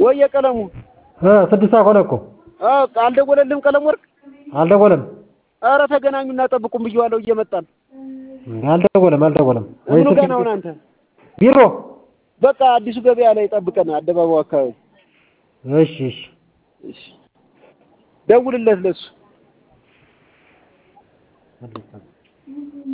ወይ የቀለሙ 6 ሰዓት ሆነ እኮ አልደወለልህም ቀለም ወርቅ አልደወለም ኧረ ተገናኙና ጠብቁም ብዬዋለሁ እየመጣን አልደወለም ወይ ገና ነው አንተ ቢሮ በቃ አዲሱ ገበያ ላይ ጠብቀን አደባባው አካባቢ እሺ ደውልለት ለሱ